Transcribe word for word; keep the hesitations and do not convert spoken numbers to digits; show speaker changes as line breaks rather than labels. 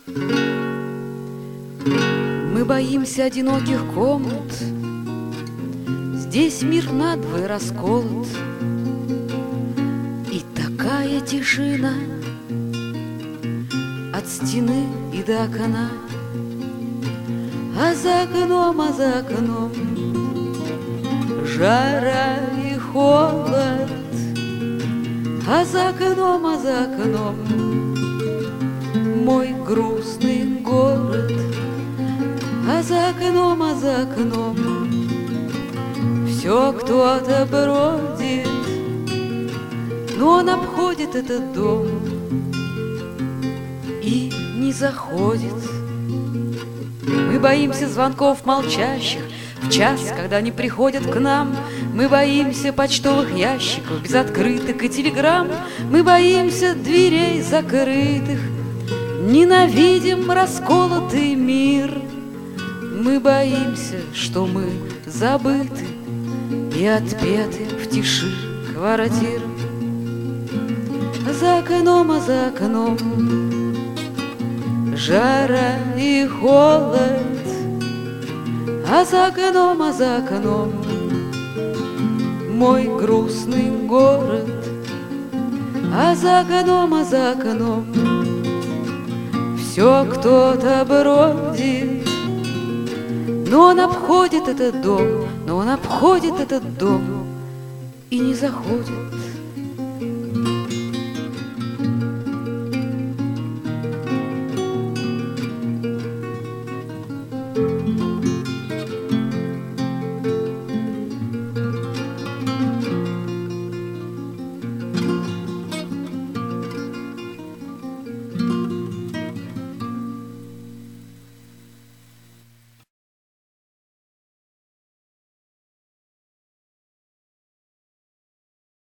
Мы боимся одиноких комнат, здесь мир надвое расколот, и такая тишина от стены и до окна. А за окном, а за окном жара и холод, а за окном, а за окном мой грустный город, а за окном, а за окном все кто-то бродит, но он обходит этот дом и не заходит. Мы боимся звонков молчащих в час, когда они приходят к нам. Мы боимся почтовых ящиков без открыток и телеграмм. Мы боимся дверей закрытых, ненавидим расколотый мир. Мы боимся, что мы забыты и отпеты в тиши квартир. За окном, а за окном жара и холод, а за окном, а за окном мой грустный город, а за окном, а за окном все кто-то бродит, но он обходит этот дом, но он обходит этот дом и не заходит.